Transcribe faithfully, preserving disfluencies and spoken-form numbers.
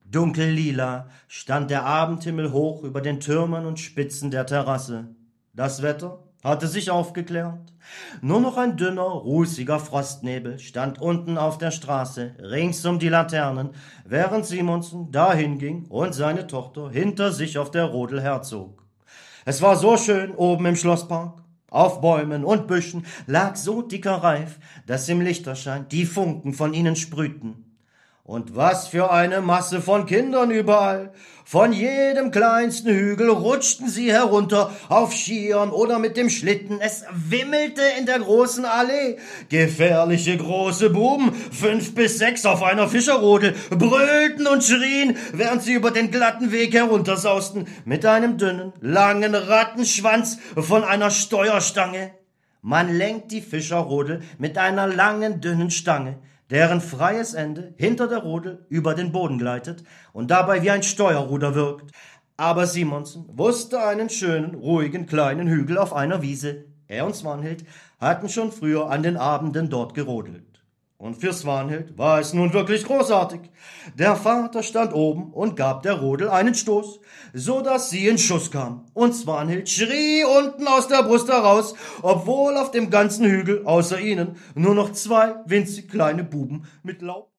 Dunkellila stand der Abendhimmel hoch über den Türmen und Spitzen der Terrasse. Das Wetter hatte sich aufgeklärt. Nur noch ein dünner, rußiger Frostnebel stand unten auf der Straße, rings um die Laternen, während Simonsen dahin ging und seine Tochter hinter sich auf der Rodel herzog. Es war so schön oben im Schlosspark. Auf Bäumen und Büschen lag so dicker Reif, dass im Lichterschein die Funken von ihnen sprühten. Und was für eine Masse von Kindern überall! Von jedem kleinsten Hügel rutschten sie herunter, auf Skiern oder mit dem Schlitten. Es wimmelte in der großen Allee. Gefährliche große Buben, fünf bis sechs auf einer Fischerrodel, brüllten und schrien, während sie über den glatten Weg heruntersausten, mit einem dünnen, langen Rattenschwanz von einer Steuerstange. Man lenkt die Fischerrodel mit einer langen, dünnen Stange, deren freies Ende hinter der Rodel über den Boden gleitet und dabei wie ein Steuerruder wirkt. Aber Simonsen wusste einen schönen, ruhigen kleinen Hügel auf einer Wiese. Er und Svanhild hatten schon früher an den Abenden dort gerodelt. Und für Svanhild war es nun wirklich großartig. Der Vater stand oben und gab der Rodel einen Stoß, so dass sie in Schuss kam. Und Svanhild schrie unten aus der Brust heraus, obwohl auf dem ganzen Hügel außer ihnen nur noch zwei winzig kleine Buben mit Laub